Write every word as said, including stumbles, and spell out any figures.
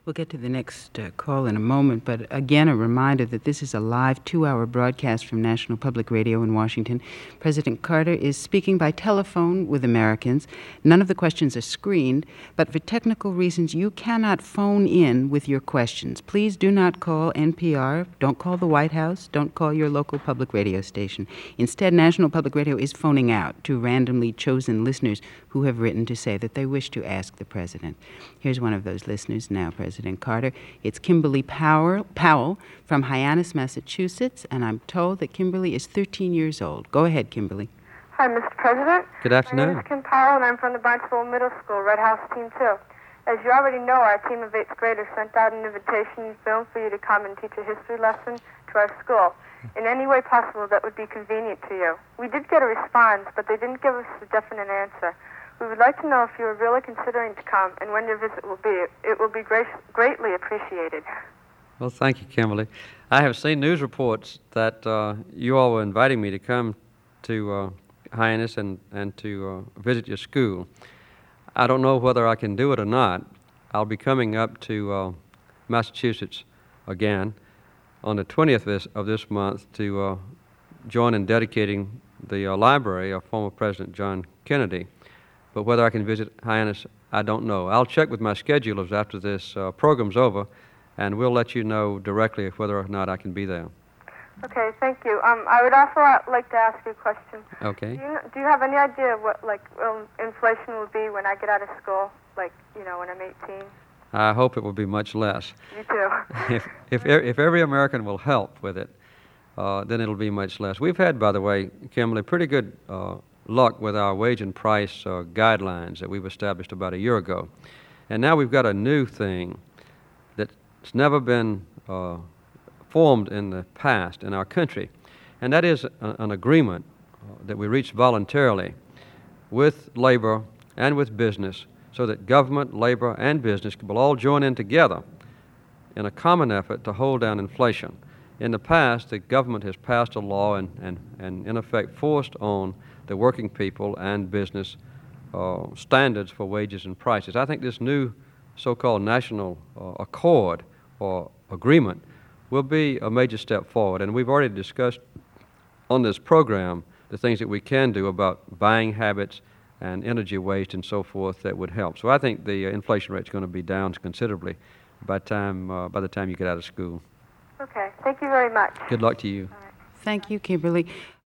We'll get to the next uh, call in a moment, but again, a reminder that this is a live two-hour broadcast from National Public Radio in Washington. President Carter is speaking by telephone with Americans. None of the questions are screened, but for technical reasons, you cannot phone in with your questions. Please do not call N P R. Don't call the White House. Don't call your local public radio station. Instead, National Public Radio is phoning out to randomly chosen listeners who have written to say that they wish to ask the President. Here's one of those listeners now, President Carter. It's Kimberly Powell, Powell from Hyannis, Massachusetts, and I'm told that Kimberly is thirteen years old. Go ahead, Kimberly. Hi, Mister President. Good afternoon. My name is Kim Powell, and I'm from the Barnesville Middle School, Red House Team two. As you already know, our team of eighth graders sent out an invitation film for you to come and teach a history lesson to our school. In any way possible that would be convenient to you. We did get a response, but they didn't give us a definite answer. We would like to know if you are really considering to come and when your visit will be. It will be great, greatly appreciated. Well, thank you, Kimberly. I have seen news reports that uh, you all were inviting me to come to uh, Hyannis and, and to uh, visit your school. I don't know whether I can do it or not. I'll be coming up to uh, Massachusetts again on the twentieth of this, of this month to uh, join in dedicating the uh, library of former President John Kennedy. But whether I can visit Hyannis, I don't know. I'll check with my schedulers after this uh, program's over, and we'll let you know directly whether or not I can be there. Okay, thank you. Um, I would also like to ask you a question. Okay. Do you, do you have any idea what, like, um, inflation will be when I get out of school, like, you know, when I'm eighteen? I hope it will be much less. You too. if, if, if every American will help with it, uh, then it'll be much less. We've had, by the way, Kimberly, pretty good uh, luck with our wage and price uh, guidelines that we've established about a year ago. And now we've got a new thing that's never been uh, formed in the past in our country, and that is a, an agreement uh, that we reached voluntarily with labor and with business so that government, labor, and business will all join in together in a common effort to hold down inflation. In the past, the government has passed a law and, and, and in effect forced on the working people and business uh, standards for wages and prices. I think this new so-called national uh, accord or agreement will be a major step forward, and we've already discussed on this program the things that we can do about buying habits and energy waste and so forth that would help. So I think the uh, inflation rate is going to be down considerably by time uh, by the time you get out of school. Okay, thank you very much. Good luck to you. Thank you, Kimberly.